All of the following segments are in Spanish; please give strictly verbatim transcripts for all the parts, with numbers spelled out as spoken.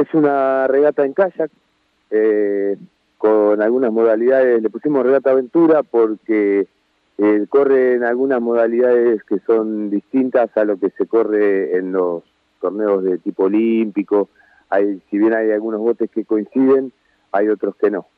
Es una regata en kayak, eh, con algunas modalidades. Le pusimos regata aventura porque eh, corre en algunas modalidades que son distintas a lo que se corre en los torneos de tipo olímpico. Hay, si bien hay algunos botes que coinciden, hay otros que no.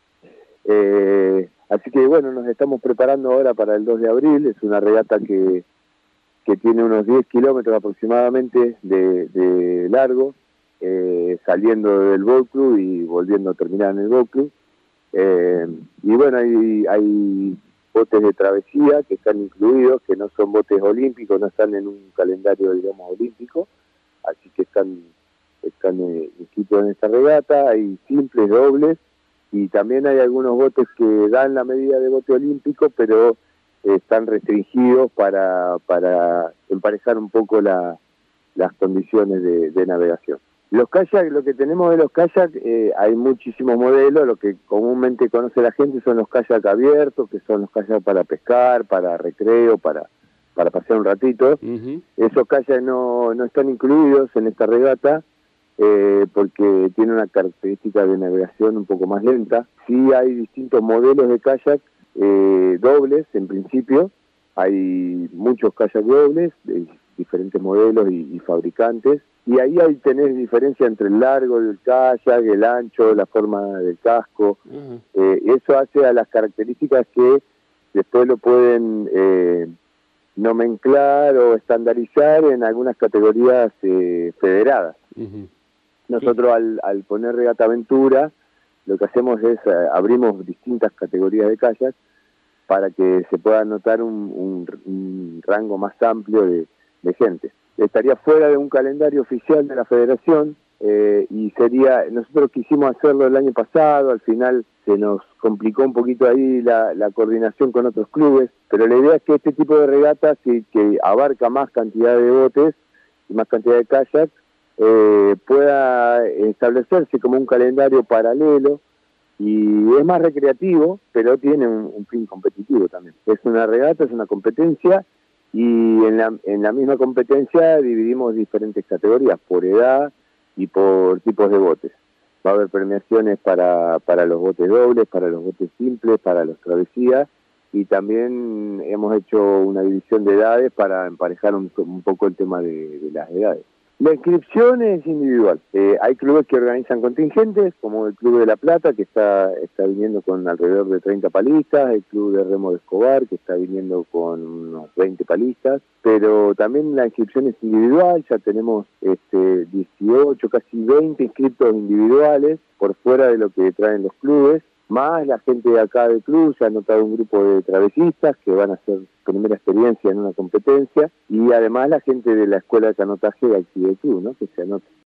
Eh, así que bueno, nos estamos preparando ahora para el dos de abril. Es una regata que, que tiene unos diez kilómetros aproximadamente de, de largo, eh, saliendo del Boat Club y volviendo a terminar en el Boat Club. Eh, y bueno, hay, hay botes de travesía que están incluidos, que no son botes olímpicos, no están en un calendario, digamos, olímpico, así que están, están eh, inscritos en esta regata. Hay simples, dobles, y también hay algunos botes que dan la medida de bote olímpico, pero eh, están restringidos para, para emparejar un poco la, las condiciones de, de navegación. Los kayaks, lo que tenemos de los kayaks, eh, hay muchísimos modelos. Lo que comúnmente conoce la gente son los kayaks abiertos, que son los kayaks para pescar, para recreo, para, para pasear un ratito. Uh-huh. Esos kayaks no, no están incluidos en esta regata, eh, porque tiene una característica de navegación un poco más lenta. Sí hay distintos modelos de kayak, eh, dobles en principio. Hay muchos kayak dobles, de diferentes modelos y, y fabricantes. Y ahí hay tenés diferencia entre el largo del kayak, el ancho, la forma del casco. Uh-huh. Eh, eso hace a las características que después lo pueden eh, nomenclar o estandarizar en algunas categorías eh, federadas. Uh-huh. Nosotros sí. al, al poner regata aventura, lo que hacemos es eh, abrimos distintas categorías de kayak para que se pueda notar un, un, un rango más amplio de, de gente. Estaría fuera de un calendario oficial de la federación, eh, y sería, nosotros quisimos hacerlo el año pasado, al final se nos complicó un poquito ahí la, la coordinación con otros clubes, pero la idea es que este tipo de regatas que, que abarca más cantidad de botes y más cantidad de kayaks, eh, pueda establecerse como un calendario paralelo, y es más recreativo, pero tiene un, un fin competitivo también. Es una regata, es una competencia, y en la, en la misma competencia dividimos diferentes categorías, por edad y por tipos de botes. Va a haber premiaciones para, para los botes dobles, para los botes simples, para los travesías, y también hemos hecho una división de edades para emparejar un, un poco el tema de, de las edades. La inscripción es individual. Eh, hay clubes que organizan contingentes, como el Club de La Plata, que está, está viniendo con alrededor de treinta palistas, el Club de Remo de Escobar, que está viniendo con unos veinte palistas, pero también la inscripción es individual. Ya tenemos este, dieciocho, casi veinte inscriptos individuales, por fuera de lo que traen los clubes, más la gente de acá del club. Se ha anotado un grupo de travesistas que van a hacer primera experiencia en una competencia, y además la gente de la Escuela de Canotaje de aquí del club, ¿no?, que se anota.